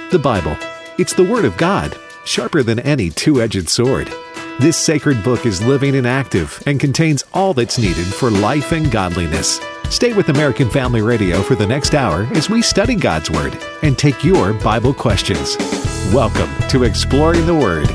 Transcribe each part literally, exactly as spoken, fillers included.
The Bible. It's the Word of God, sharper than any two-edged sword. This sacred book is living and active and contains all that's needed for life and godliness. Stay with American Family Radio for the next hour as we study God's Word and take your Bible questions. Welcome to Exploring the Word.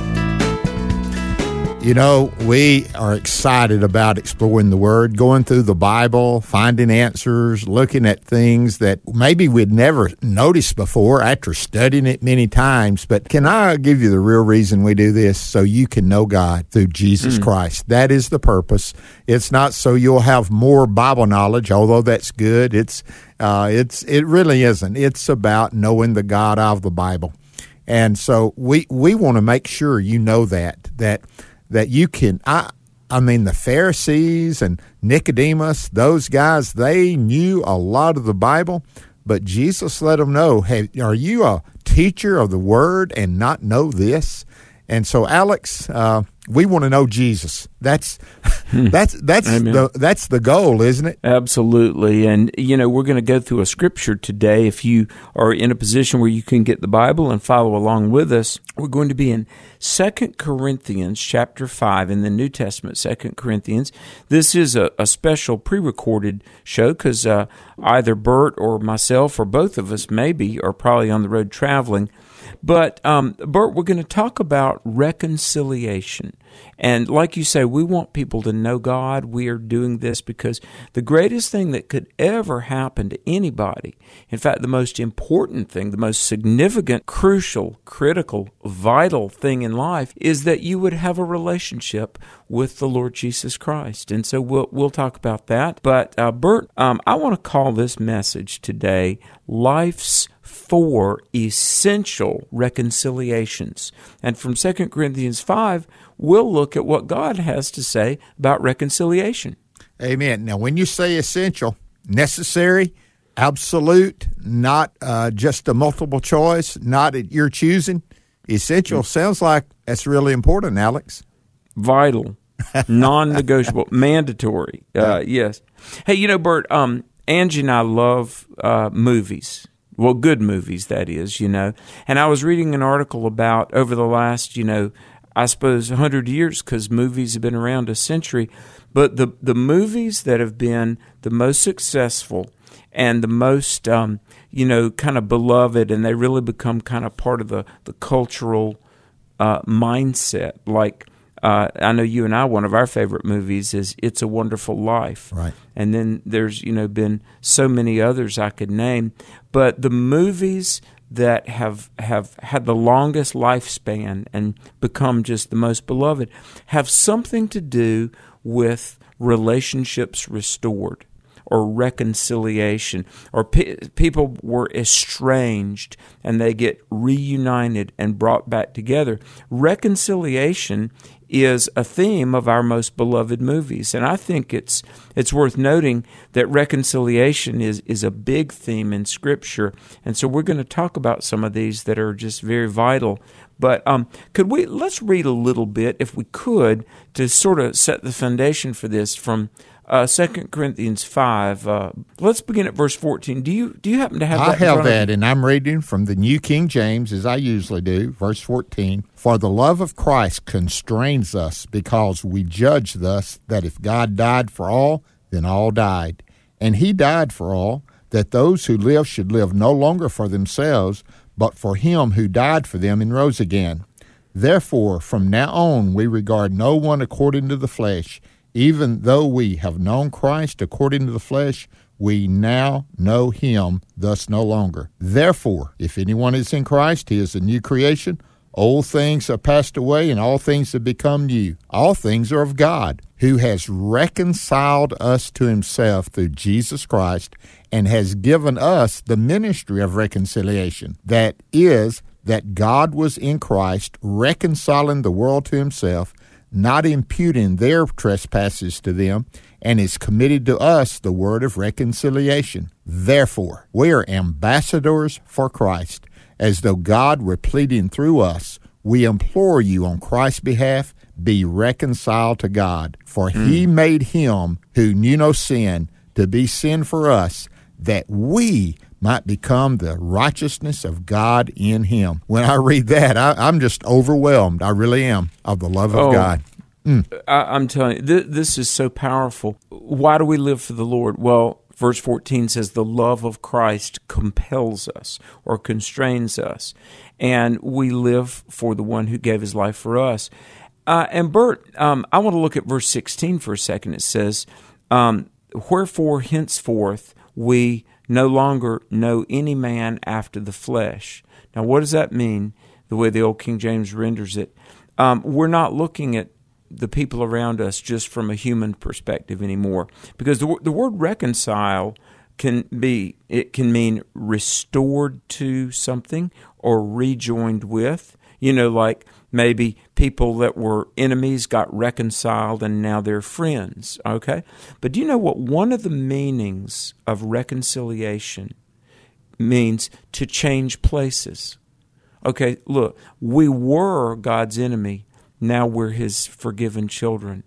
You know, we are excited about exploring the Word, going through the Bible, finding answers, looking at things that maybe we'd never noticed before after studying it many times. But can I give you the real reason we do this? So you can know God through Jesus mm. Christ. That is the purpose. It's not so you'll have more Bible knowledge, although that's good. It's uh, it's it really isn't. It's about knowing the God of the Bible. And so we, we want to make sure you know that, that that you can, I I mean, the Pharisees and Nicodemus, those guys, they knew a lot of the Bible, but Jesus let them know, hey, are you a teacher of the Word and not know this? And so, Alex, uh, we want to know Jesus. That's that's that's Amen. the that's the goal, isn't it? Absolutely. And you know, we're going to go through a scripture today. If you are in a position where you can get the Bible and follow along with us, we're going to be in Second Corinthians chapter five in the New Testament. Second Corinthians. This is a, a special pre-recorded show because uh, either Bert or myself or both of us maybe are probably on the road traveling. But, um, Bert, we're going to talk about reconciliation. And like you say, we want people to know God. We are doing this because the greatest thing that could ever happen to anybody, in fact, the most important thing, the most significant, crucial, critical, vital thing in life is that you would have a relationship with the Lord Jesus Christ. And so we'll we'll talk about that. But, uh, Bert, um, I want to call this message today, Life's Four Essential Reconciliations. And from Second Corinthians five, we'll look at what God has to say about reconciliation. Amen. Now, when you say essential, necessary, absolute, not uh, just a multiple choice, not at your choosing, essential mm-hmm. sounds like that's really important, Alex. Vital, non-negotiable, mandatory. Uh, yes. Hey, you know, Bert, um, Angie and I love uh, movies. Well, good movies, that is, you know. And I was reading an article about over the last, you know, I suppose one hundred years, because movies have been around a century, but the, the movies that have been the most successful and the most, um, you know, kind of beloved, and they really become kind of part of the, the cultural uh, mindset, like Uh, I know you and I, one of our favorite movies is It's a Wonderful Life. Right. And then there's, you know, been so many others I could name. But the movies that have, have had the longest lifespan and become just the most beloved have something to do with relationships restored, or reconciliation, or pe- people were estranged and they get reunited and brought back together. Reconciliation is a theme of our most beloved movies, and I think it's it's worth noting that reconciliation is, is a big theme in Scripture, and so we're going to talk about some of these that are just very vital. But um, could we let's read a little bit, if we could, to sort of set the foundation for this from Uh, Second Corinthians five. Uh, let's begin at verse fourteen. Do you do you happen to have that? I have that, and I'm reading from the New King James, as I usually do, verse fourteen. For the love of Christ constrains us, because we judge thus, that if God died for all, then all died. And he died for all, that those who live should live no longer for themselves, but for him who died for them and rose again. Therefore, from now on, we regard no one according to the flesh. Even though we have known Christ according to the flesh, we now know him thus no longer. Therefore, if anyone is in Christ, he is a new creation. Old things have passed away, and all things have become new. All things are of God, who has reconciled us to himself through Jesus Christ, and has given us the ministry of reconciliation. That is, that God was in Christ, reconciling the world to himself, not imputing their trespasses to them, and is committed to us the word of reconciliation. Therefore, we are ambassadors for Christ, as though God were pleading through us. We implore you on Christ's behalf, be reconciled to God. For mm. he made him who knew no sin to be sin for us, that we might become the righteousness of God in him. When I read that, I, I'm just overwhelmed. I really am, of the love of oh, God. Mm. I, I'm telling you, th- this is so powerful. Why do we live for the Lord? Well, verse fourteen says the love of Christ compels us or constrains us, and we live for the one who gave his life for us. Uh, and Bert, um, I want to look at verse sixteen for a second. It says, um, wherefore henceforth we no longer know any man after the flesh. Now, what does that mean, the way the old King James renders it? Um, we're not looking at the people around us just from a human perspective anymore, because the, the word reconcile can be, it can mean restored to something or rejoined with. You know, like maybe people that were enemies got reconciled and now they're friends, okay? But do you know what one of the meanings of reconciliation means? To change places. Okay, look, we were God's enemy. Now we're his forgiven children.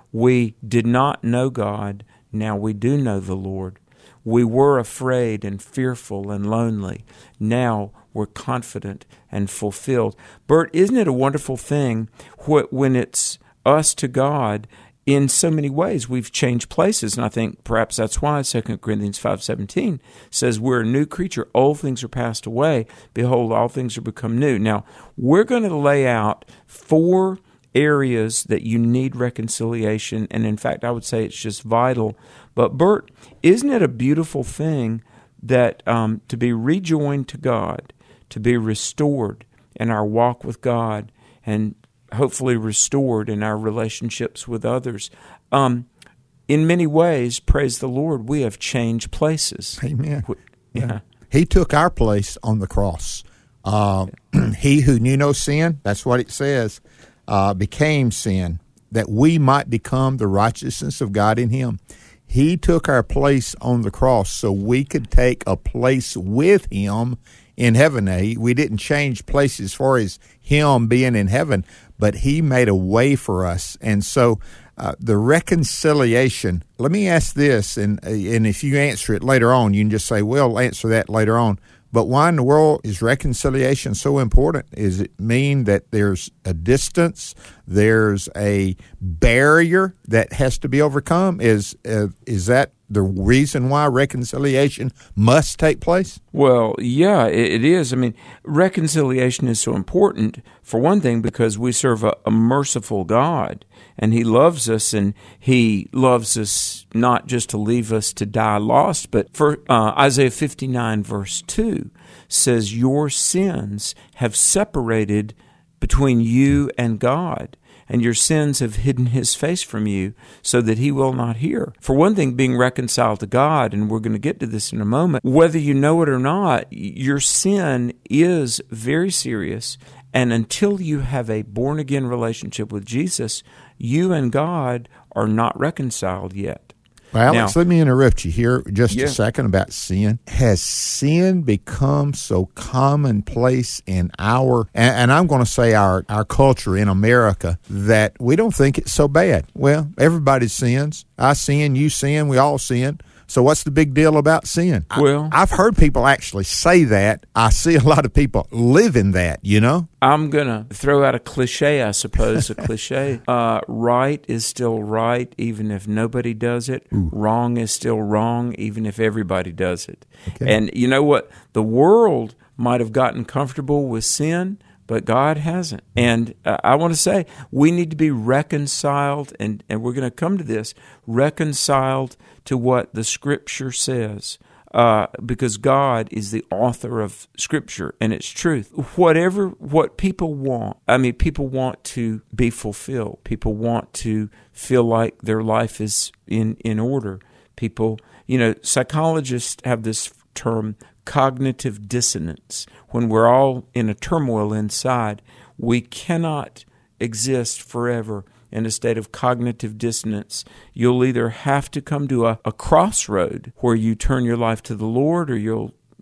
We did not know God. Now we do know the Lord. We were afraid and fearful and lonely. Now we're confident and fulfilled. Bert, isn't it a wonderful thing when it's us to God? In so many ways, we've changed places, and I think perhaps that's why Second Corinthians five seventeen says we're a new creature. Old things are passed away. Behold, all things are become new. Now, we're going to lay out four areas that you need reconciliation, and in fact, I would say it's just vital. But Bert, isn't it a beautiful thing that um, to be rejoined to God, to be restored in our walk with God, and hopefully restored in our relationships with others? Um, in many ways, praise the Lord, we have changed places. Amen. Yeah. Yeah. He took our place on the cross. Uh, he who knew no sin, that's what it says, uh, became sin, that we might become the righteousness of God in him. He took our place on the cross so we could take a place with him in heaven. Now, he, we didn't change places as far as him being in heaven, but he made a way for us. And so uh, the reconciliation, let me ask this, and, and if you answer it later on, you can just say, well, I'll answer that later on. But why in the world is reconciliation so important? Does it mean that there's a distance, there's a barrier that has to be overcome? Is uh, is that the reason why reconciliation must take place? Well, yeah, it, it is. I mean, reconciliation is so important, for one thing, because we serve a, a merciful God, and he loves us, and he loves us not just to leave us to die lost, but for uh, Isaiah fifty-nine verse two says, your sins have separated between you and God, and your sins have hidden his face from you so that he will not hear. For one thing, being reconciled to God, and we're going to get to this in a moment, whether you know it or not, your sin is very serious, and until you have a born-again relationship with Jesus, you and God are not reconciled yet. Well, Alex, now, let me interrupt you here just yeah. a second about sin. Has sin become so commonplace in our, and, and I'm going to say our, our culture in America, that we don't think it's so bad? Well, everybody sins. I sin, you sin, we all sin. So what's the big deal about sin? Well, I, I've heard people actually say that. I see a lot of people live in that, you know? I'm going to throw out a cliche, I suppose, a cliche. Uh, right is still right, even if nobody does it. Ooh. Wrong is still wrong, even if everybody does it. Okay. And you know what? The world might have gotten comfortable with sin, but God hasn't. And uh, I want to say we need to be reconciled, and, and we're going to come to this, reconciled to what the Scripture says, uh, because God is the author of Scripture and its truth. Whatever, what people want, I mean, people want to be fulfilled. People want to feel like their life is in, in order. People, you know, psychologists have this term, cognitive dissonance. When we're all in a turmoil inside, we cannot exist forever in a state of cognitive dissonance. You'll either have to come to a, a crossroad where you turn your life to the Lord, or you'll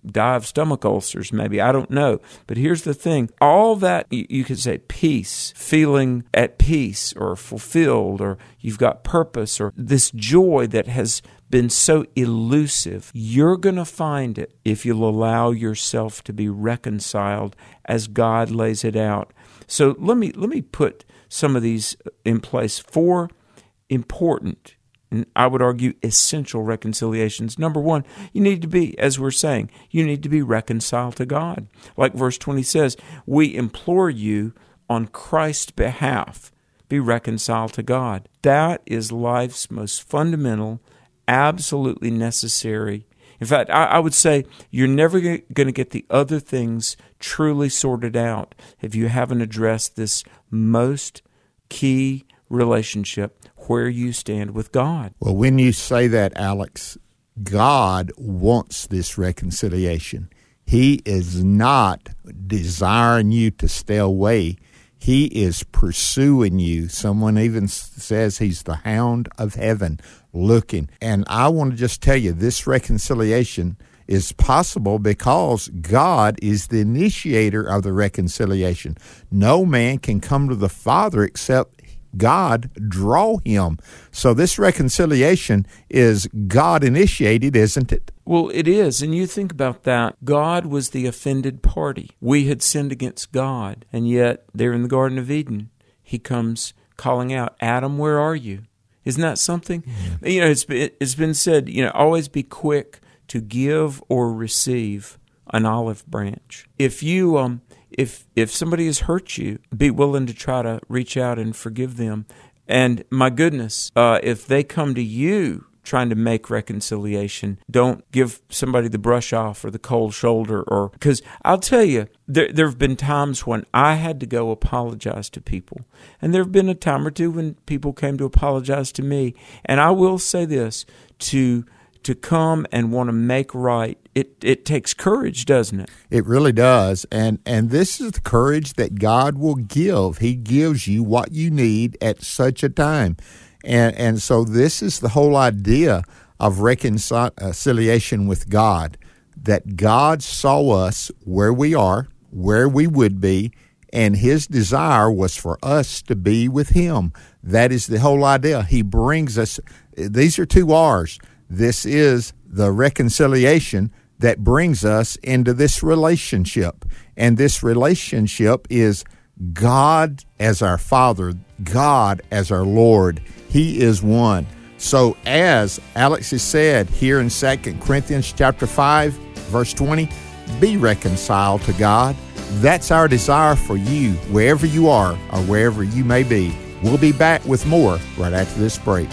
die of stomach ulcers, maybe. I don't know. But here's the thing. All that, you could say peace, feeling at peace or fulfilled, or you've got purpose, or this joy that has been so elusive, you're going to find it if you'll allow yourself to be reconciled as God lays it out. So let me let me put some of these in place. Four important, and I would argue essential reconciliations. Number one, you need to be, as we're saying, you need to be reconciled to God. Like verse twenty says, we implore you on Christ's behalf, be reconciled to God. That is life's most fundamental, absolutely necessary. In fact, I, I would say you're never going to get the other things truly sorted out if you haven't addressed this most key relationship, where you stand with God. Well, when you say that, Alex, God wants this reconciliation. He is not desiring you to stay away. He is pursuing you. Someone even says he's the hound of heaven looking. And I want to just tell you, this reconciliation is possible because God is the initiator of the reconciliation. No man can come to the Father except God draw him. So this reconciliation is God initiated, isn't it? Well, it is. And you think about that. God was the offended party. We had sinned against God. And yet, there in the Garden of Eden, he comes calling out, Adam, where are you? Isn't that something? Yeah. You know, it's been, it's been said, you know, always be quick to give or receive an olive branch. If you, um, if if somebody has hurt you, be willing to try to reach out and forgive them. And my goodness, uh, if they come to you trying to make reconciliation, don't give somebody the brush off or the cold shoulder, or because I'll tell you, there there have been times when I had to go apologize to people, and there have been a time or two when people came to apologize to me. And I will say this, to to come and want to make right, it, it takes courage, doesn't it? It really does. And and this is the courage that God will give. He gives you what you need at such a time. And and so this is the whole idea of reconciliation with God, that God saw us where we are, where we would be, and his desire was for us to be with him. That is the whole idea. He brings us, these are two R's. This is the reconciliation that brings us into this relationship. And this relationship is God as our Father, God as our Lord. He is one. So as Alex has said here in Second Corinthians chapter five, verse twenty, be reconciled to God. That's our desire for you, wherever you are or wherever you may be. We'll be back with more right after this break.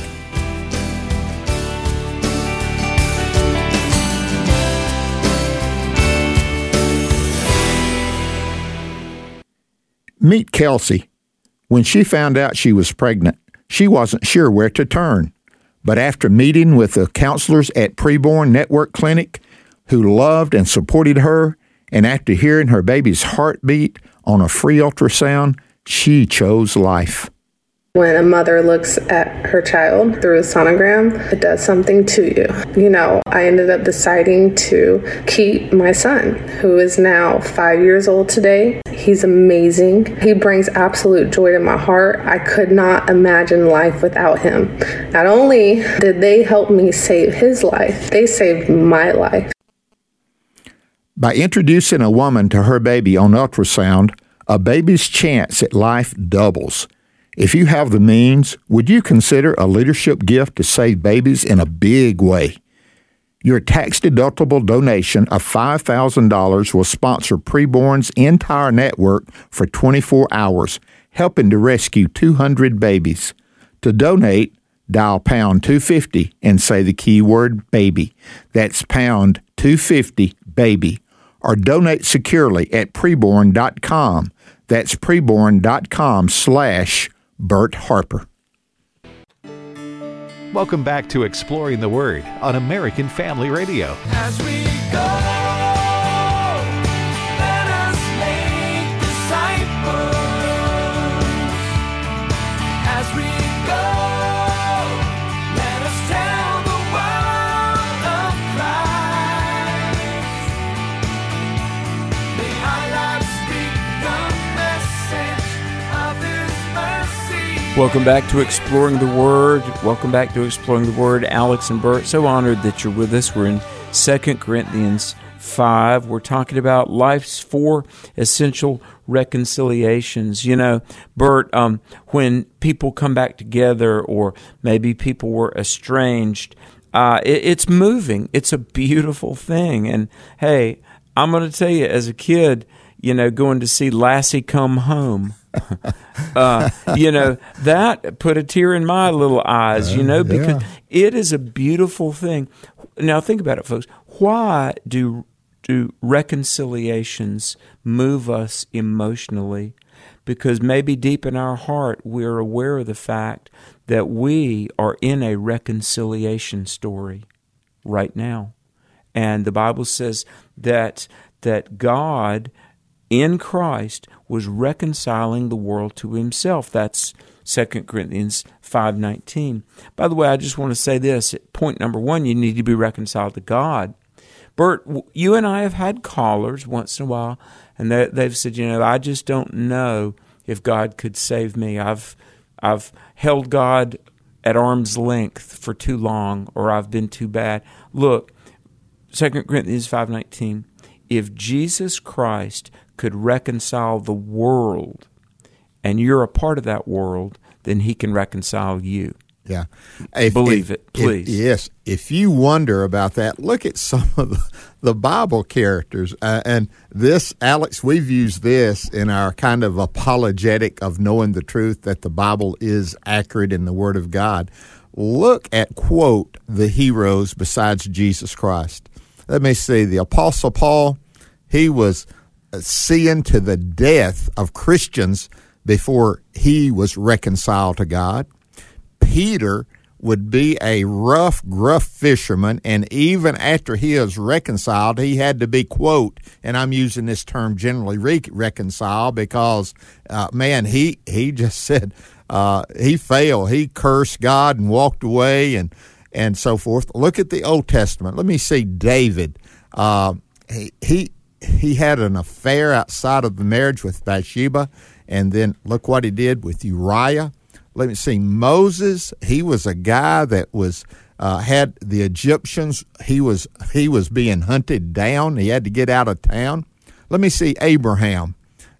Meet Kelsey. When she found out she was pregnant, she wasn't sure where to turn. But after meeting with the counselors at Preborn Network Clinic, who loved and supported her, and after hearing her baby's heartbeat on a free ultrasound, she chose life. When a mother looks at her child through a sonogram, it does something to you. You know, I ended up deciding to keep my son, who is now five years old today. He's amazing. He brings absolute joy to my heart. I could not imagine life without him. Not only did they help me save his life, they saved my life. By introducing a woman to her baby on ultrasound, a baby's chance at life doubles. If you have the means, would you consider a leadership gift to save babies in a big way? Your tax-deductible donation of five thousand dollars will sponsor Preborn's entire network for twenty-four hours, helping to rescue two hundred babies. To donate, dial pound two fifty and say the keyword baby. That's pound two fifty baby. Or donate securely at preborn dot com. That's preborn dot com slash Bert Harper. Welcome back to Exploring the Word on American Family Radio. As we go, let us make disciples. As we go, let us tell the world of Christ. Welcome back to Exploring the Word. Welcome back to Exploring the Word. Alex and Bert, so honored that you're with us. We're in Second Corinthians five. We're talking about life's four essential reconciliations. You know, Bert, um, when people come back together or maybe people were estranged, uh, it, it's moving. It's a beautiful thing. And, hey, I'm going to tell you, as a kid, you know, going to see Lassie Come Home, uh, you know, that put a tear in my little eyes, you know, because yeah. it is a beautiful thing. Now, think about it, folks. Why do do reconciliations move us emotionally? Because maybe deep in our heart, we're aware of the fact that we are in a reconciliation story right now. And the Bible says that that God in Christ was reconciling the world to himself. That's Second Corinthians five nineteen. By the way, I just want to say this. Point number one, you need to be reconciled to God. Bert, you and I have had callers once in a while, and they, they've said, you know, I just don't know if God could save me. I've I've held God at arm's length for too long, or I've been too bad. Look, Second Corinthians five nineteen, if Jesus Christ could reconcile the world, and you're a part of that world, then he can reconcile you. Yeah. If, Believe if, it, please. If, yes. If you wonder about that, look at some of the, the Bible characters. Uh, and this, Alex, we've used this in our kind of apologetic of knowing the truth that the Bible is accurate in the Word of God. Look at, quote, the heroes besides Jesus Christ. Let me see. The Apostle Paul, he was seeing to the death of Christians before he was reconciled to God. Peter would be a rough, gruff fisherman, and even after he was reconciled, he had to be, quote, and I'm using this term generally, re- reconciled, because, uh, man, he, he just said uh, he failed. He cursed God and walked away and, and so forth. Look at the Old Testament. Let me see David. Uh, he, he He had an affair outside of the marriage with Bathsheba, and then look what he did with Uriah. Let me see, Moses, he was a guy that was uh, had the Egyptians, he was he was being hunted down. He had to get out of town. Let me see Abraham.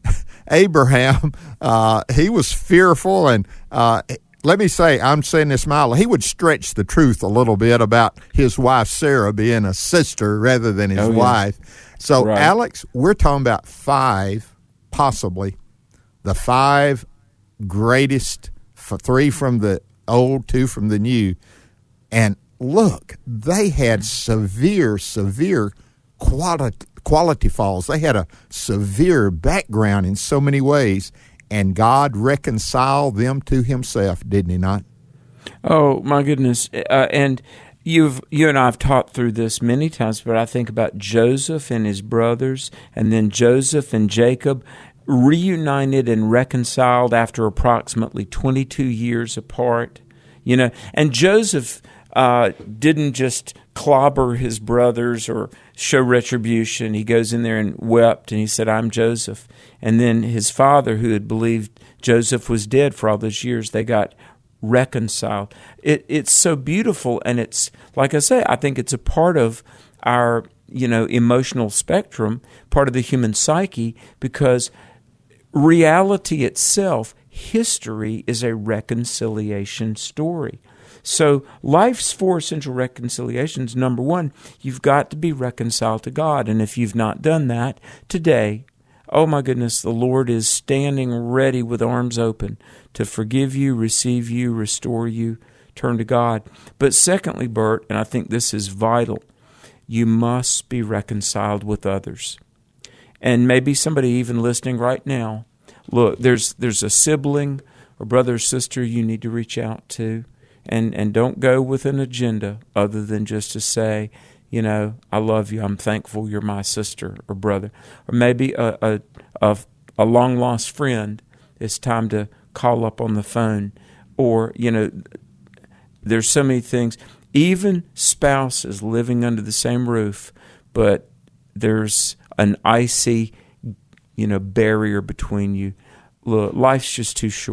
Abraham, uh, he was fearful, and uh, let me say, I'm saying this mildly, he would stretch the truth a little bit about his wife Sarah being a sister rather than his oh, yeah. wife. So, right. Alex, we're talking about five, possibly, the five greatest, three from the old, two from the new. And look, they had severe, severe quality, quality falls. They had a severe background in so many ways. And God reconciled them to himself, didn't he not? Oh, my goodness. Uh, and you've you and I have taught through this many times, but I think about Joseph and his brothers, and then Joseph and Jacob reunited and reconciled after approximately twenty-two years apart. You know, and Joseph uh, didn't just clobber his brothers or show retribution. He goes in there and wept, and he said, "I'm Joseph." And then his father, who had believed Joseph was dead for all those years, they got reconciled. It, it's so beautiful, and it's, like I say, I think it's a part of our, you know, emotional spectrum, part of the human psyche, because reality itself, history, is a reconciliation story. So life's four essential reconciliations, number one, you've got to be reconciled to God. And if you've not done that today, oh my goodness, the Lord is standing ready with arms open to forgive you, receive you, restore you, turn to God. But secondly, Bert, and I think this is vital, you must be reconciled with others. And maybe somebody even listening right now, look, there's there's a sibling or brother or sister you need to reach out to. And and don't go with an agenda other than just to say, you know, I love you, I'm thankful you're my sister or brother. Or maybe a a, a, a long-lost friend, it's time to call up on the phone. Or, you know, there's so many things. Even spouses living under the same roof, but there's an icy, you know, barrier between you. Look, life's just too short.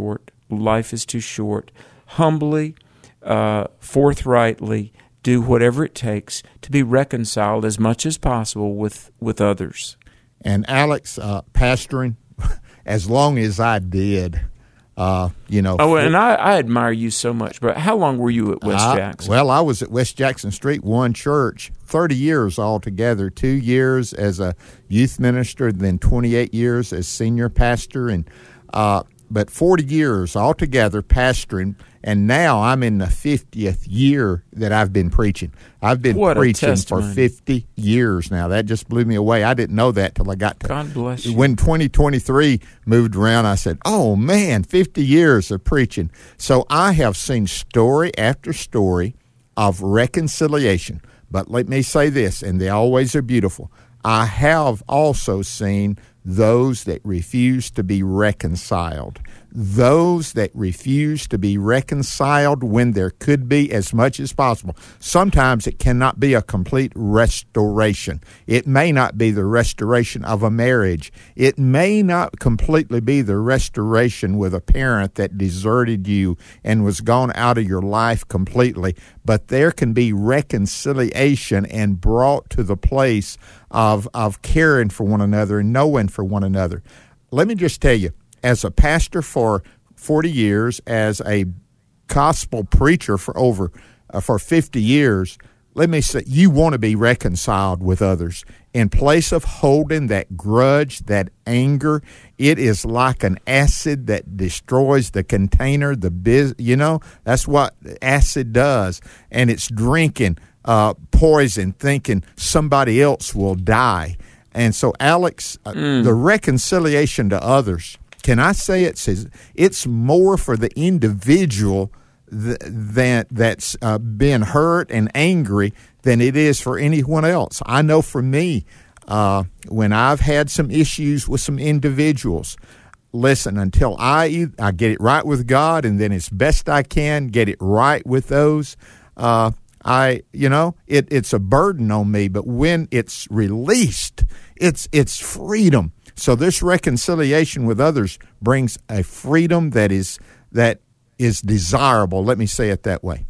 life is too short. Humbly, uh, forthrightly, do whatever it takes to be reconciled as much as possible with, with others. And Alex, uh, pastoring, as long as I did, uh, you know. Oh, and I, I admire you so much. But how long were you at West I, Jackson? Well, I was at West Jackson Street, one church, thirty years altogether, two years as a youth minister, then twenty-eight years as senior pastor, and uh, but forty years altogether pastoring. And now I'm in the fiftieth year that I've been preaching. I've been What a preaching for testimony. fifty years now. That just blew me away. I didn't know that till I got to. God bless you. When twenty twenty-three moved around, I said, oh, man, fifty years of preaching. So I have seen story after story of reconciliation. But let me say this, and they always are beautiful. I have also seen those that refuse to be reconciled. Those that refuse to be reconciled when there could be as much as possible. Sometimes it cannot be a complete restoration. It may not be the restoration of a marriage. It may not completely be the restoration with a parent that deserted you and was gone out of your life completely. But there can be reconciliation and brought to the place of, of caring for one another and knowing for one another. Let me just tell you, as a pastor for forty years, as a gospel preacher for over uh, for fifty years, let me say, you want to be reconciled with others. In place of holding that grudge, that anger, it is like an acid that destroys the container, the biz, you know, that's what acid does. And it's drinking uh, poison, thinking somebody else will die. And so, Alex, uh, mm. the reconciliation to others, can I say it says it's more for the individual th- that that's uh, been hurt and angry than it is for anyone else. I know for me, uh, when I've had some issues with some individuals, listen, until I I get it right with God, and then as best I can get it right with those, uh, I you know it it's a burden on me. But when it's released, it's it's freedom. So this reconciliation with others brings a freedom that is that is desirable. Let me say it that way.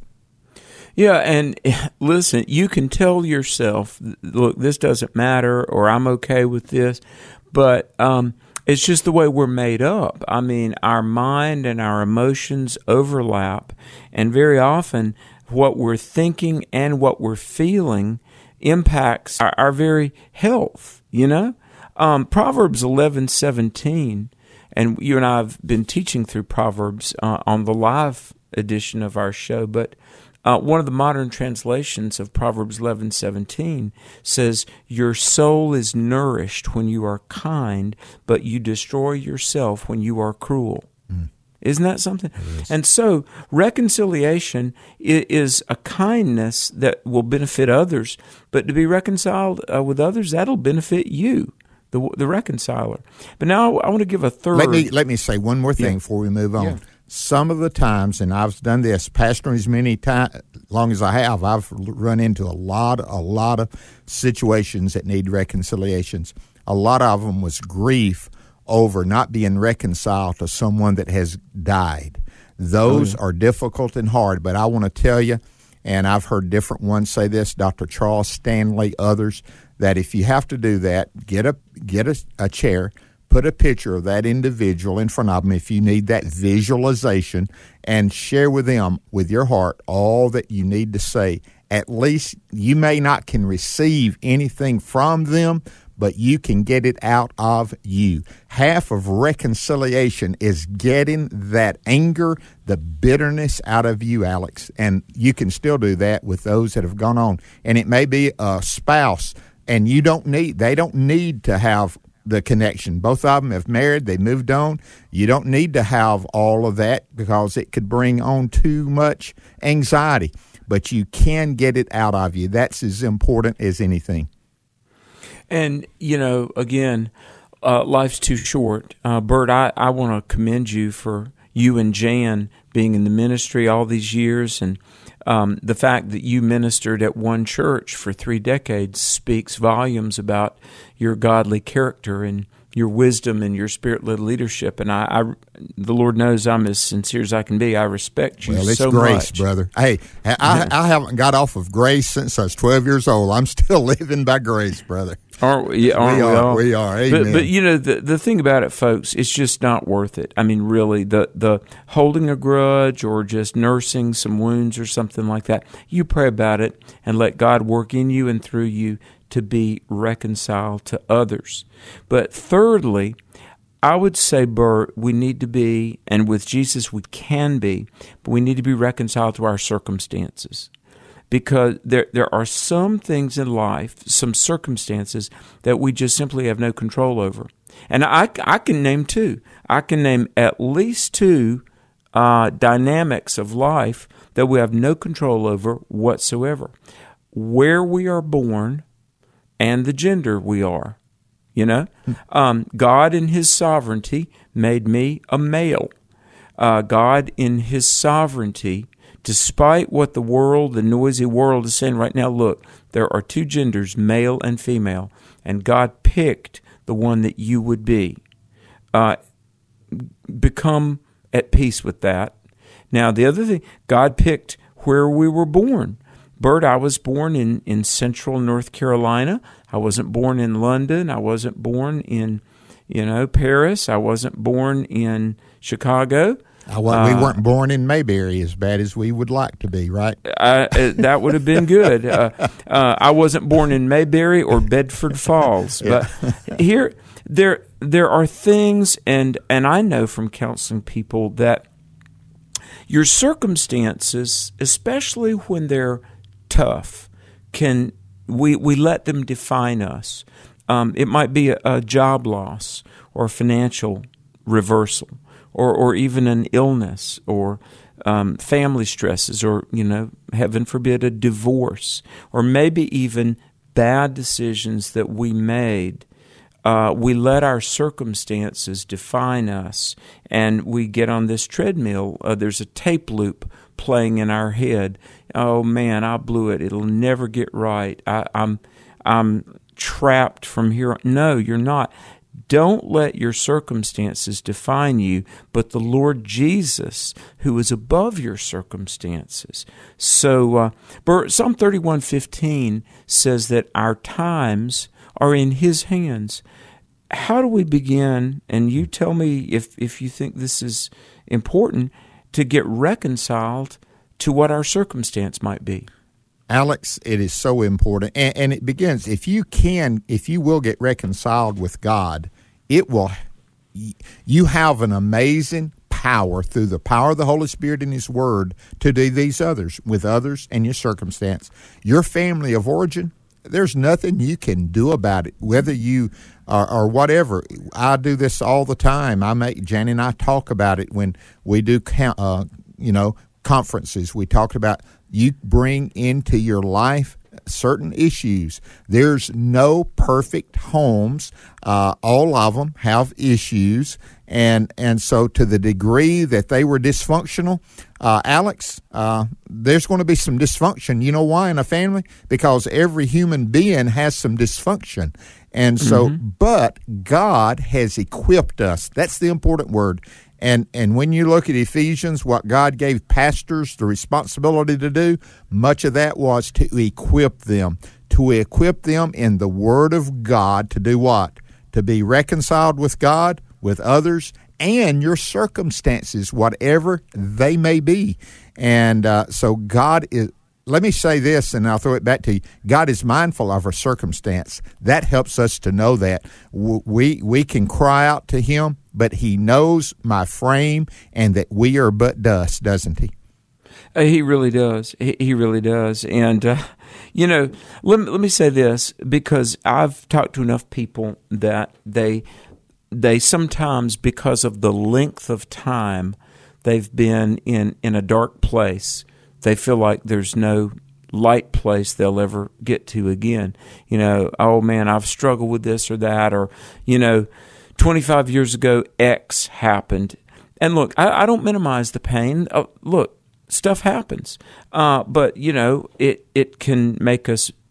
Yeah, and listen, you can tell yourself, look, this doesn't matter, or I'm okay with this, but um, it's just the way we're made up. I mean, our mind and our emotions overlap, and very often what we're thinking and what we're feeling impacts our, our very health, you know? Um, Proverbs eleven seventeen, and you and I have been teaching through Proverbs uh, on the live edition of our show, but uh, one of the modern translations of Proverbs eleven seventeen says, your soul is nourished when you are kind, but you destroy yourself when you are cruel. Mm. Isn't that something? Is. And so reconciliation is a kindness that will benefit others, but to be reconciled uh, with others, that'll benefit you. The, the reconciler. But now I want to give a third. Let me let me say one more thing yeah. before we move on. Yeah. Some of the times, and I've done this, pastoring as many times, long as I have, I've run into a lot, a lot of situations that need reconciliations. A lot of them was grief over not being reconciled to someone that has died. Those oh, yeah. are difficult and hard, but I want to tell you, and I've heard different ones say this, Doctor Charles Stanley, others, that if you have to do that, get a get a, a chair, put a picture of that individual in front of them if you need that visualization, and share with them, with your heart, all that you need to say. At least you may not can receive anything from them, but you can get it out of you. Half of reconciliation is getting that anger, the bitterness out of you, Alex. And you can still do that with those that have gone on. And it may be a spouse, and you don't need, they don't need to have the connection. Both of them have married, they moved on. You don't need to have all of that because it could bring on too much anxiety. But you can get it out of you. That's as important as anything. And, you know, again, uh, life's too short. Uh, Bert, I, I want to commend you for you and Jan being in the ministry all these years, and um, the fact that you ministered at one church for three decades speaks volumes about your godly character, and your wisdom and your spirit-led leadership. And I, I, the Lord knows I'm as sincere as I can be. I respect you well, it's so grace, much. brother. Hey, I, I, I haven't got off of grace since I was twelve years old. I'm still living by grace, brother. Aren't we? Aren't we, we, are, all? we are. Amen. But, but you know, the the thing about it, folks, it's just not worth it. I mean, really, the the holding a grudge or just nursing some wounds or something like that. You pray about it and let God work in you and through you to be reconciled to others. But thirdly, I would say, Bert, we need to be, and with Jesus we can be, but we need to be reconciled to our circumstances. Because there there are some things in life, some circumstances, that we just simply have no control over. And I, I can name two. I can name at least two uh, dynamics of life that we have no control over whatsoever. Where we are born and the gender we are. You know, um, God in His sovereignty made me a male. Uh, God in His sovereignty, despite what the world, the noisy world is saying right now, look, there are two genders, male and female, and God picked the one that you would be. Uh, become at peace with that. Now, the other thing, God picked where we were born. Bert, I was born in, in central North Carolina. I wasn't born in London. I wasn't born in, you know, Paris. I wasn't born in Chicago. Uh, well, we weren't born in Mayberry as bad as we would like to be, right? Uh, that would have been good. Uh, uh, I wasn't born in Mayberry or Bedford Falls. Yeah. But here, there there are things, and, and I know from counseling people that your circumstances, especially when they're tough, can we we let them define us. Um, it might be a, a job loss or a financial reversal, or or even an illness, or um, family stresses, or, you know, heaven forbid, a divorce, or maybe even bad decisions that we made. Uh, we let our circumstances define us, and we get on this treadmill. Uh, there's a tape loop playing in our head. Oh man, I blew it. It'll never get right. I, I'm, I'm trapped from here on. No, you're not. Don't let your circumstances define you, but the Lord Jesus, who is above your circumstances. So, uh, Psalm thirty-one fifteen says that our times are in His hands. How do we begin, and you tell me if, if you think this is important, to get reconciled to what our circumstance might be? Alex, it is so important, and, and it begins, if you can, if you will get reconciled with God, it will, you have an amazing power through the power of the Holy Spirit in His Word to do these others, with others and your circumstance. Your family of origin, there's nothing you can do about it, whether you are or whatever. I do this all the time. I make, Jenny and I talk about it when we do, uh, you know, conferences. We talked about you bring into your life certain issues. There's no perfect homes. Uh, all of them have issues. And and so to the degree that they were dysfunctional, uh, Alex, uh, there's going to be some dysfunction. You know why in a family? Because every human being has some dysfunction. And so, mm-hmm. but God has equipped us. That's the important word. And and when you look at Ephesians, what God gave pastors the responsibility to do, much of that was to equip them, to equip them in the Word of God to do what? To be reconciled with God, with others, and your circumstances, whatever they may be. And uh, so God is, let me say this, and I'll throw it back to you. God is mindful of our circumstance. That helps us to know that. We, we can cry out to Him, but He knows my frame and that we are but dust, doesn't He? Uh, he really does. He, he really does. And, uh, you know, let me, let me say this, because I've talked to enough people that they they sometimes, because of the length of time they've been in, in a dark place, they feel like there's no light place they'll ever get to again. You know, oh man, I've struggled with this or that, or, you know, twenty-five years ago, X happened. And look, I, I don't minimize the pain. Uh, look, stuff happens. Uh, but, you know, it, it can make us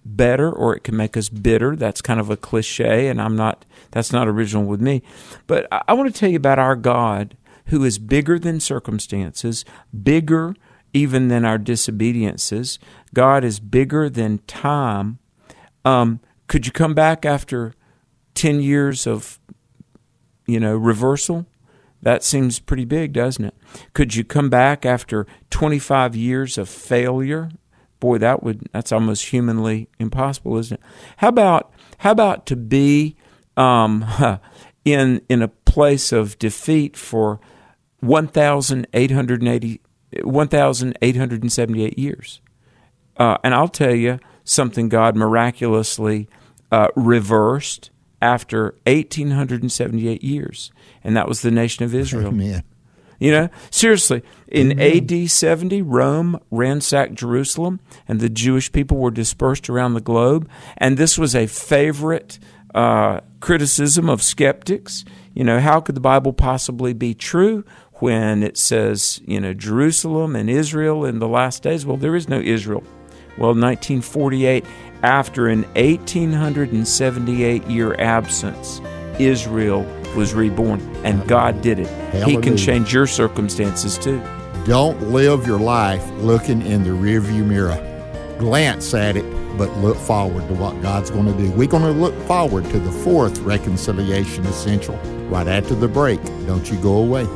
better or it can make us bitter. That's kind of a cliche, and I'm not. That's not original with me. But I, I want to tell you about our God, who is bigger than circumstances, bigger even than our disobediences. God is bigger than time. Um, could you come back after ten years of, you know, reversal? That seems pretty big, doesn't it? Could you come back after twenty-five years of failure? Boy, that would that's almost humanly impossible, isn't it? How about how about to be um, in in a place of defeat for one thousand eight hundred eighty, one thousand eight hundred seventy-eight years? Uh, and I'll tell you something God miraculously uh, reversed after eighteen seventy-eight years, and that was the nation of Israel. Amen. You know, seriously, in Amen. A D seventy, Rome ransacked Jerusalem, and the Jewish people were dispersed around the globe. And this was a favorite uh, criticism of skeptics. You know, how could the Bible possibly be true when it says, you know, Jerusalem and Israel in the last days? Well, there is no Israel. Well, nineteen forty-eight, after an eighteen seventy-eight year absence, Israel was reborn, and God did it. Hallelujah. He can change your circumstances too. Don't live your life looking in the rearview mirror. Glance at it, but look forward to what God's going to do. We're going to look forward to the fourth reconciliation essential right after the break. Don't you go away.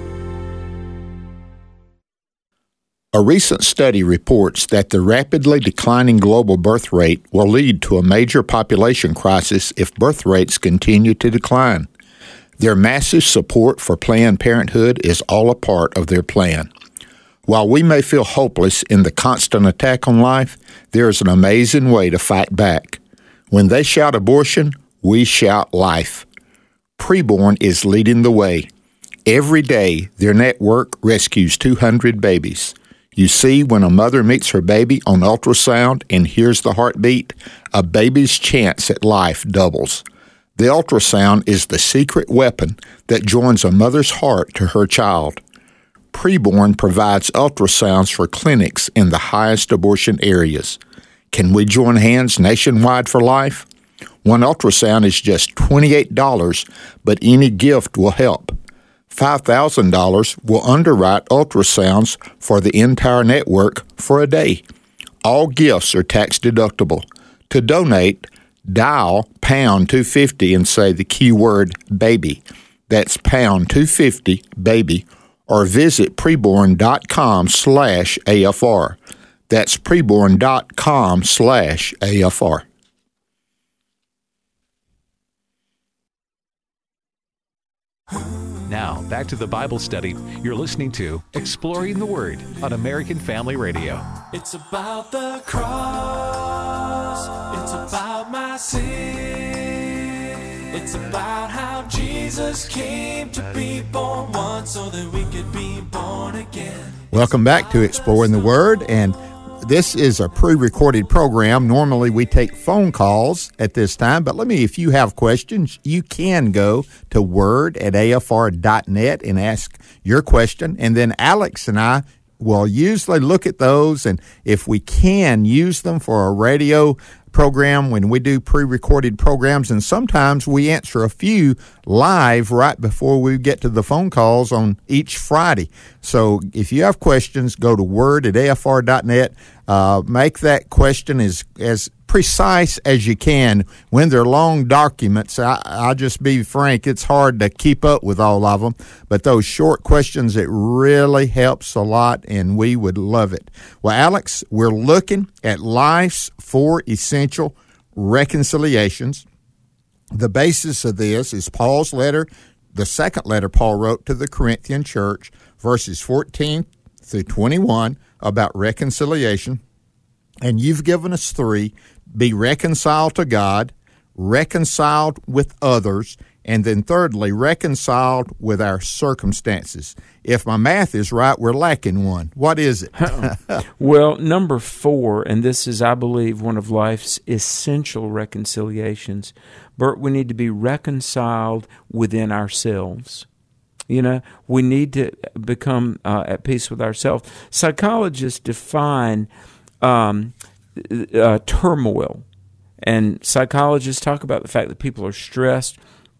A recent study reports that the rapidly declining global birth rate will lead to a major population crisis if birth rates continue to decline. Their massive support for Planned Parenthood is all a part of their plan. While we may feel hopeless in the constant attack on life, there is an amazing way to fight back. When they shout abortion, we shout life. Preborn is leading the way. Every day, their network rescues two hundred babies. You see, when a mother meets her baby on ultrasound and hears the heartbeat, a baby's chance at life doubles. The ultrasound is the secret weapon that joins a mother's heart to her child. Preborn provides ultrasounds for clinics in the highest abortion areas. Can we join hands nationwide for life? One ultrasound is just twenty-eight dollars, but any gift will help. five thousand dollars will underwrite ultrasounds for the entire network for a day. All gifts are tax deductible. To donate, dial pound two fifty and say the keyword baby. That's pound two fifty baby, or visit preborn.com slash AFR. That's preborn.com slash AFR. Now, back to the Bible study. You're listening to Exploring the Word on American Family Radio. It's about the cross. It's about my sin. It's about how Jesus came to be born once so that we could be born again. Welcome back to Exploring the Word, and this is a pre-recorded program. Normally we take phone calls at this time, but let me, if you have questions, you can go to word at A F R dot net and ask your question, and then Alex and I will usually look at those, and if we can, use them for a radio program when we do pre-recorded programs, and sometimes we answer a few live right before we get to the phone calls on each Friday. So if you have questions, go to word at A F R dot net. Uh, make that question as as precise as you can. When they're long documents, I, I'll just be frank, it's hard to keep up with all of them. But those short questions, it really helps a lot, and we would love it. Well, Alex, we're looking at life's four essential reconciliations. The basis of this is Paul's letter, the second letter Paul wrote to the Corinthian church, verses fourteen through twenty-one, about reconciliation. And you've given us three: be reconciled to God, reconciled with others, and then thirdly, reconciled with our circumstances. If my math is right, we're lacking one. What is it? Well, number four, and this is, I believe, one of life's essential reconciliations. Bert, we need to be reconciled within ourselves. You know, we need to become uh, at peace with ourselves. Psychologists define um, uh, turmoil. And psychologists talk about the fact that people are stressed.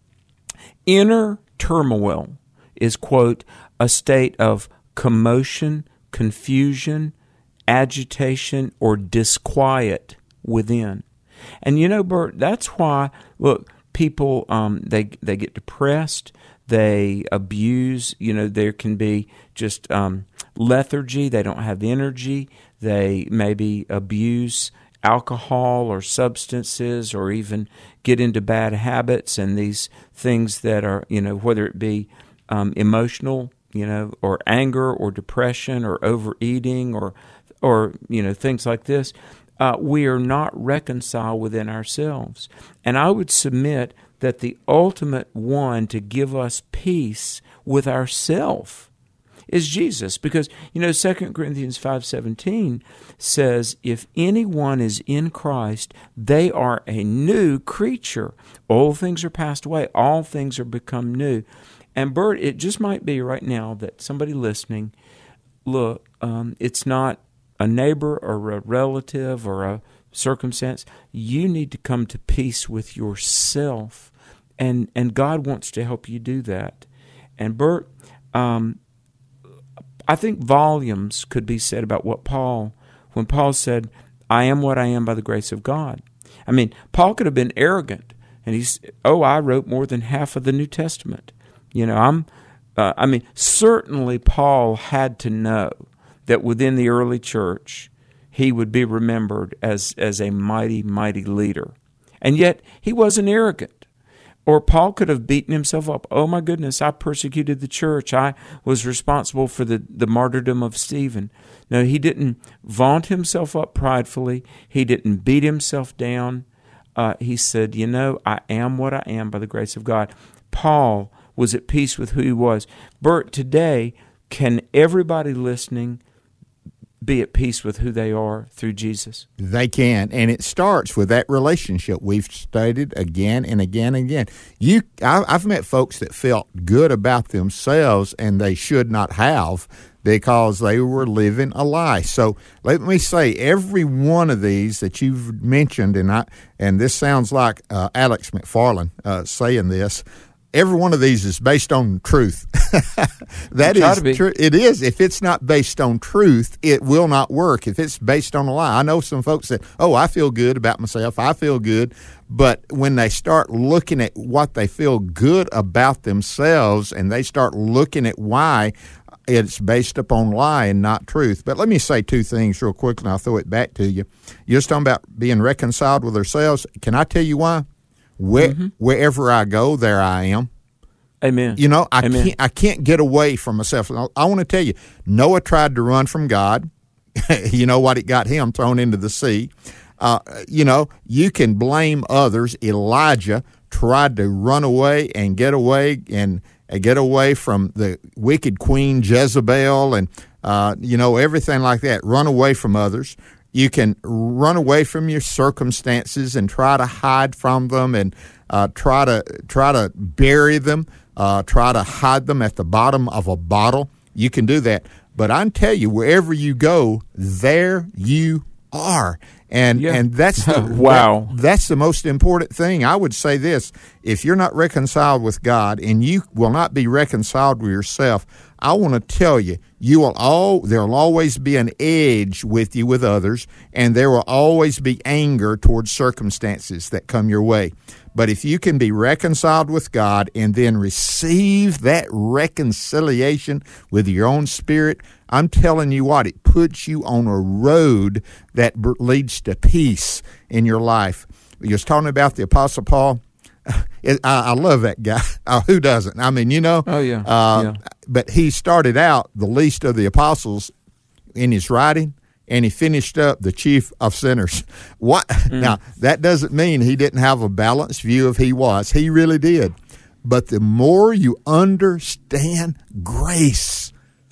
Inner turmoil is, quote, a state of commotion, confusion, agitation, or disquiet within. And you know, Bert, that's why, look, people, um, they they get depressed, they abuse, you know, there can be just um, lethargy, they don't have energy, they maybe abuse alcohol or substances, or even get into bad habits and these things that are, you know, whether it be um, emotional, you know, or anger or depression or overeating or, or you know, things like this. Uh, we are not reconciled within ourselves. And I would submit that the ultimate one to give us peace with ourself is Jesus. Because, you know, Second Corinthians five seventeen says, if anyone is in Christ, they are a new creature. Old things are passed away. All things are become new. And Bert, it just might be right now that somebody listening, look, um, it's not a neighbor or a relative or a circumstance. You need to come to peace with yourself, and and God wants to help you do that. And Bert, um, I think volumes could be said about what Paul, when Paul said, I am what I am by the grace of God. I mean, Paul could have been arrogant, and he's, oh, I wrote more than half of the New Testament. You know, I'm, uh, I mean, certainly Paul had to know that within the early church, he would be remembered as, as a mighty, mighty leader. And yet, he wasn't arrogant. Or Paul could have beaten himself up. Oh, my goodness, I persecuted the church. I was responsible for the, the martyrdom of Stephen. No, he didn't vaunt himself up pridefully. He didn't beat himself down. Uh, he said, you know, I am what I am by the grace of God. Paul was at peace with who he was. Bert, today, can everybody listening be at peace with who they are through Jesus? They can, and it starts with that relationship we've stated again and again and again. You, I, I've met folks that felt good about themselves, and they should not have, because they were living a lie. So let me say, every one of these that you've mentioned, and I, and this sounds like uh, Alex McFarland uh, saying this, every one of these is based on truth. That is true. It is. If it's not based on truth, it will not work. If it's based on a lie. I know some folks that, oh, I feel good about myself. I feel good. But when they start looking at what they feel good about themselves, and they start looking at why, it's based upon lie and not truth. But let me say two things real quick, and I'll throw it back to you. You're just talking about being reconciled with ourselves. Can I tell you why? Where, mm-hmm. Wherever I go, there I am. Amen. You know, I Amen. can't I can't get away from myself. I, I want to tell you, Noah tried to run from God. You know what? It got him thrown into the sea. Uh, you know, you can blame others. Elijah tried to run away and get away and uh, get away from the wicked queen Jezebel and, uh, you know, everything like that. Run away from others. You can run away from your circumstances and try to hide from them and uh, try to try to bury them, uh, try to hide them at the bottom of a bottle. You can do that. But I tell you, wherever you go, there you are. And yeah. and that's the, wow. That, that's the most important thing. I would say this: if you're not reconciled with God, and you will not be reconciled with yourself, I want to tell you, you will all there will always be an edge with you with others, and there will always be anger towards circumstances that come your way. But if you can be reconciled with God and then receive that reconciliation with your own spirit, I'm telling you what, it puts you on a road that leads to peace in your life. You was talking about the Apostle Paul. I, I love that guy. Uh, who doesn't? I mean, you know. Oh, yeah. Uh, yeah. But he started out the least of the apostles in his writing, and he finished up the chief of sinners. What? Mm. Now, that doesn't mean he didn't have a balanced view of who he was. He really did. But the more you understand grace,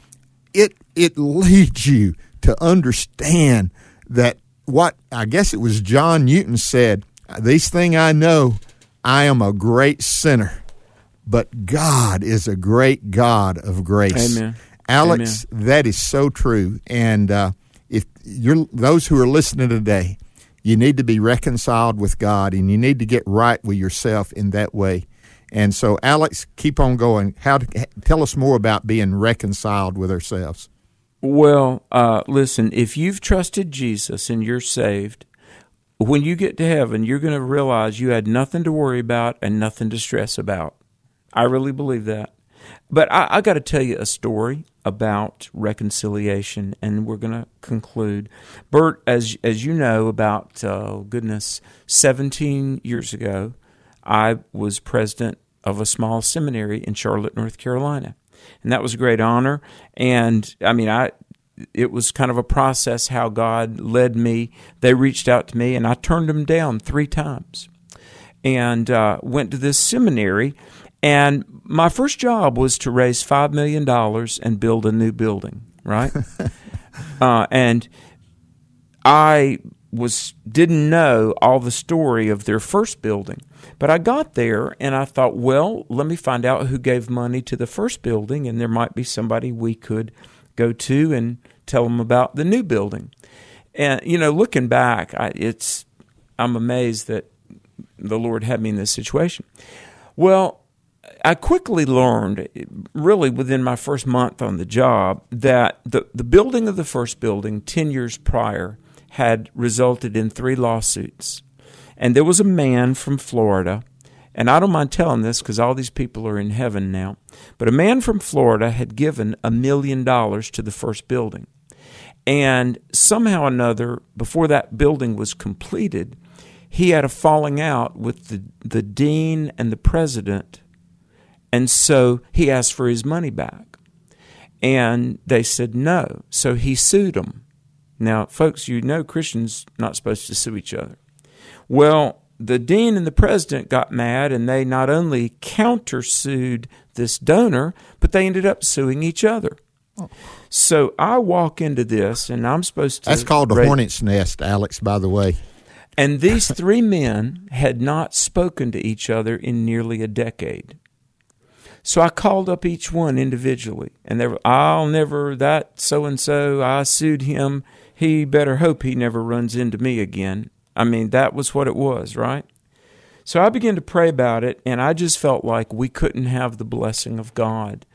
it it leads you to understand that what, I guess it was John Newton said, "These things I know, I am a great sinner, but God is a great God of grace." Amen. Alex, Amen. That is so true. And uh, if you're those who are listening today, you need to be reconciled with God, and you need to get right with yourself in that way. And so, Alex, keep on going. How to, tell us more about being reconciled with ourselves. Well, uh, listen, if you've trusted Jesus and you're saved, when you get to heaven, you're going to realize you had nothing to worry about and nothing to stress about. I really believe that. But I, I got to tell you a story about reconciliation, and we're going to conclude. Bert, as as you know, about, uh, goodness, seventeen years ago, I was president of a small seminary in Charlotte, North Carolina. And that was a great honor. And, I mean, I it was kind of a process how God led me. They reached out to me, and I turned them down three times. And uh, went to this seminary. And my first job was to raise five million dollars and build a new building, right? uh, and I was didn't know all the story of their first building. But I got there, and I thought, well, let me find out who gave money to the first building, and there might be somebody we could go to and tell them about the new building. And, you know, looking back, I, it's I'm amazed that the Lord had me in this situation. Well, I quickly learned, really within my first month on the job, that the, the building of the first building ten years prior had resulted in three lawsuits. And there was a man from Florida, and I don't mind telling this because all these people are in heaven now, but a man from Florida had given a million dollars to the first building. And somehow or another, before that building was completed, he had a falling out with the, the dean and the president. And so he asked for his money back. And they said no. So he sued them. Now, folks, you know Christians not supposed to sue each other. Well, the dean and the president got mad, and they not only countersued this donor, but they ended up suing each other. Oh. So I walk into this, and I'm supposed to... That's called a hornet's nest, Alex, by the way. And these three men had not spoken to each other in nearly a decade. So I called up each one individually, and they were, I'll never, that so-and-so, I sued him. He better hope he never runs into me again. I mean, that was what it was, right? So I began to pray about it, and I just felt like we couldn't have the blessing of God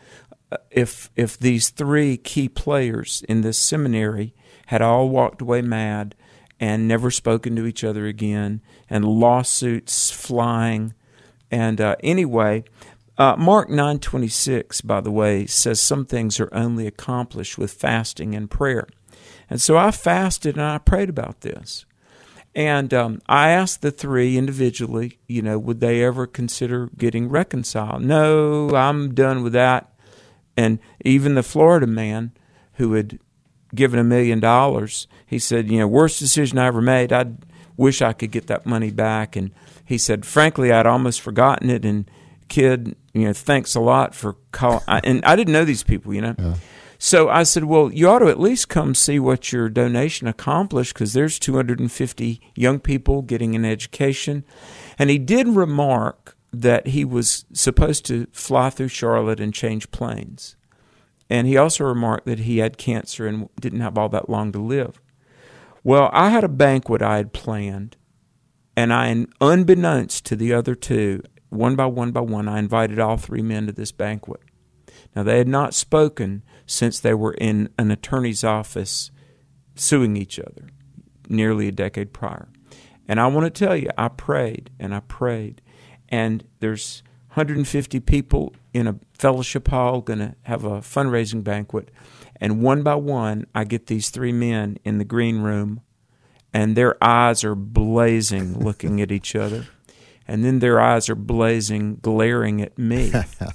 if if these three key players in this seminary had all walked away mad and never spoken to each other again, and lawsuits flying. And uh, anyway... Uh, Mark nine twenty-six, by the way, says some things are only accomplished with fasting and prayer. And so I fasted and I prayed about this. And um, I asked the three individually, you know, would they ever consider getting reconciled? No, I'm done with that. And even the Florida man who had given a million dollars, he said, you know, worst decision I ever made. I wish I could get that money back. And he said, frankly, I'd almost forgotten it. And kid, you know, thanks a lot for calling. And I didn't know these people, you know. Yeah. So I said, well, you ought to at least come see what your donation accomplished, because there's two hundred fifty young people getting an education. And he did remark that he was supposed to fly through Charlotte and change planes. And he also remarked that he had cancer and didn't have all that long to live. Well, I had a banquet I had planned, and I, unbeknownst to the other two, one by one by one, I invited all three men to this banquet. Now, they had not spoken since they were in an attorney's office suing each other nearly a decade prior. And I want to tell you, I prayed and I prayed. And there's one hundred fifty people in a fellowship hall going to have a fundraising banquet. And one by one, I get these three men in the green room, and their eyes are blazing looking at each other. And then their eyes are blazing, glaring at me.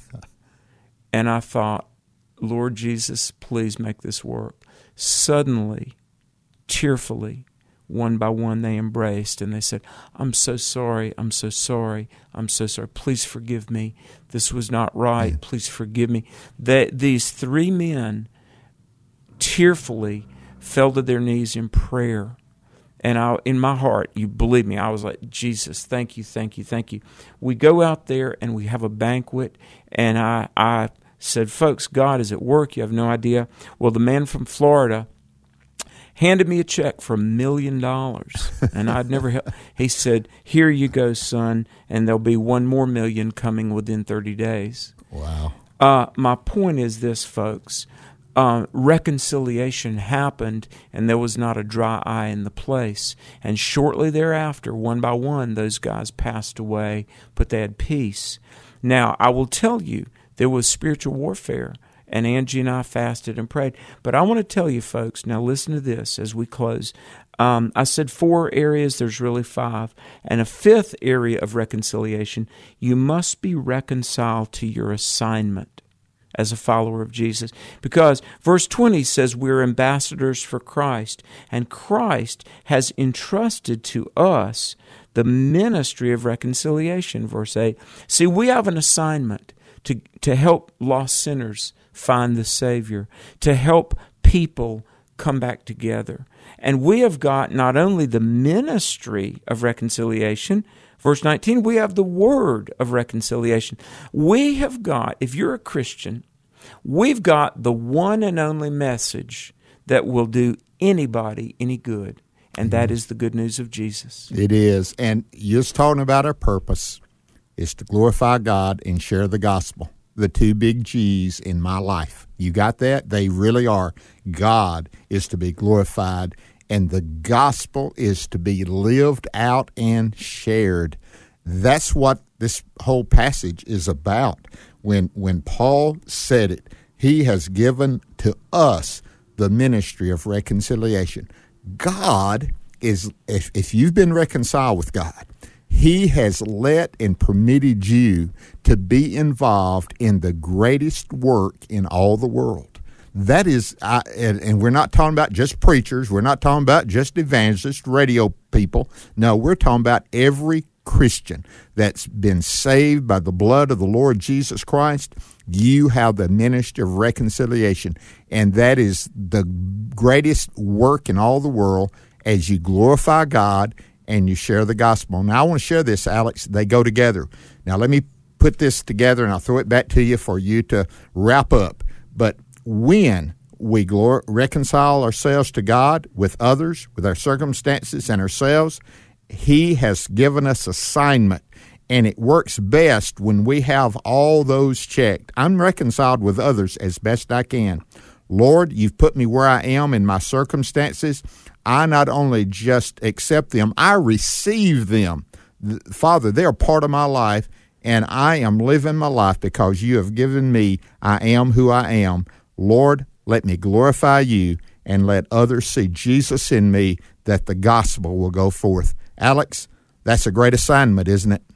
And I thought, Lord Jesus, please make this work. Suddenly, tearfully, one by one, they embraced, and they said, I'm so sorry, I'm so sorry, I'm so sorry. Please forgive me. This was not right. Please forgive me. They, these three men tearfully fell to their knees in prayer. And I, in my heart, you believe me, I was like, Jesus, thank you, thank you, thank you. We go out there and we have a banquet, and I, I said, folks, God is at work. You have no idea. Well, the man from Florida handed me a check for a million dollars, and I'd never helped. He said, "Here you go, son, and there'll be one more million coming within thirty days." Wow. Uh, my point is this, folks. Uh, reconciliation happened, and there was not a dry eye in the place. And shortly thereafter, one by one, those guys passed away, but they had peace. Now, I will tell you, there was spiritual warfare, and Angie and I fasted and prayed. But I want to tell you, folks, now listen to this as we close. Um, I said four areas, there's really five. And a fifth area of reconciliation, you must be reconciled to your assignment as a follower of Jesus. Because verse twenty says we're ambassadors for Christ, and Christ has entrusted to us the ministry of reconciliation, verse eight. See, we have an assignment to, to help lost sinners find the Savior, to help people come back together. And we have got not only the ministry of reconciliation, verse nineteen, we have the word of reconciliation. We have got, if you're a Christian, we've got the one and only message that will do anybody any good, and that is the good news of Jesus. It is. And you're just talking about our purpose is to glorify God and share the gospel. The two big G's in my life. You got that? They really are. God is to be glorified, and the gospel is to be lived out and shared. That's what this whole passage is about. When when Paul said it, he has given to us the ministry of reconciliation. God is, if, if you've been reconciled with God, He has let and permitted you to be involved in the greatest work in all the world. That is, I, and, and we're not talking about just preachers. We're not talking about just evangelists, radio people. No, we're talking about every Christian that's been saved by the blood of the Lord Jesus Christ. You have the ministry of reconciliation, and that is the greatest work in all the world as you glorify God and you share the gospel. Now, I want to share this, Alex. They go together. Now, let me put this together, and I'll throw it back to you for you to wrap up. But when we glor- reconcile ourselves to God with others, with our circumstances and ourselves, He has given us assignment, and it works best when we have all those checked. I'm reconciled with others as best I can. Lord, you've put me where I am in my circumstances. I not only just accept them, I receive them. Father, they're part of my life, and I am living my life because you have given me, I am who I am. Lord, let me glorify you and let others see Jesus in me, that the gospel will go forth. Alex, that's a great assignment, isn't it?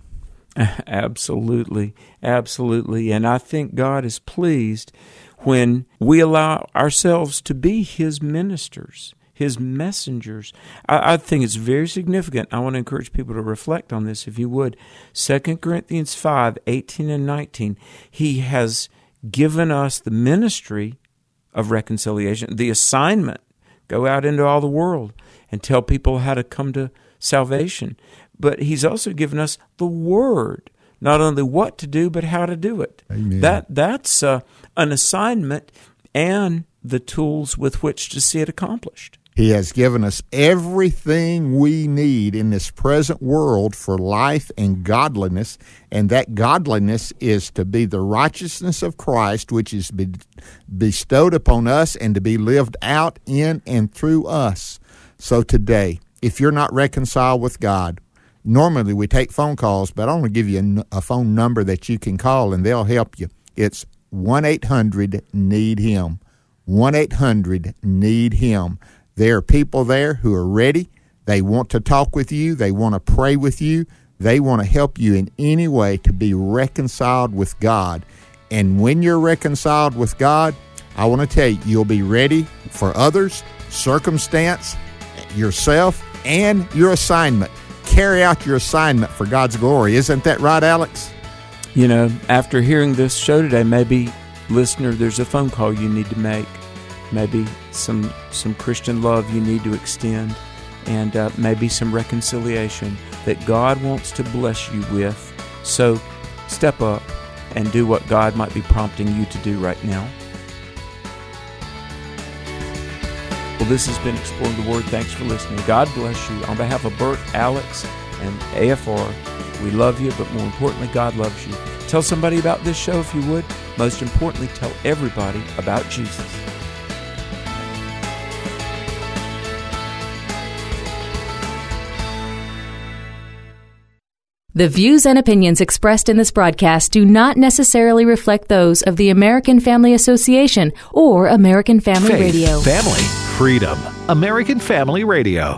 Absolutely, absolutely. And I think God is pleased when we allow ourselves to be His ministers, His messengers. I, I think it's very significant. I want to encourage people to reflect on this, if you would. Second Corinthians five, eighteen and nineteen. He has given us the ministry of reconciliation, the assignment. Go out into all the world and tell people how to come to salvation. But He's also given us the word, not only what to do, but how to do it. Amen. That That's uh, an assignment and the tools with which to see it accomplished. He has given us everything we need in this present world for life and godliness, and that godliness is to be the righteousness of Christ, which is be bestowed upon us and to be lived out in and through us. So today, if you're not reconciled with God, normally we take phone calls, but I want to give you a, a phone number that you can call, and they'll help you. It's one eight hundred need him, one eight hundred need him. There are people there who are ready. They want to talk with you. They want to pray with you. They want to help you in any way to be reconciled with God. And when you're reconciled with God, I want to tell you, you'll be ready for others, circumstance, yourself, and your assignment. Carry out your assignment for God's glory. Isn't that right, Alex? You know, after hearing this show today, maybe, listener, there's a phone call you need to make. Maybe some some Christian love you need to extend, and uh, maybe some reconciliation that God wants to bless you with. So step up and do what God might be prompting you to do right now. Well, this has been Exploring the Word. Thanks for listening. God bless you. On behalf of Bert, Alex, and A F R, we love you, but more importantly, God loves you. Tell somebody about this show if you would. Most importantly, tell everybody about Jesus. The views and opinions expressed in this broadcast do not necessarily reflect those of the American Family Association or American Family Faith, Radio. Family, freedom. American Family Radio.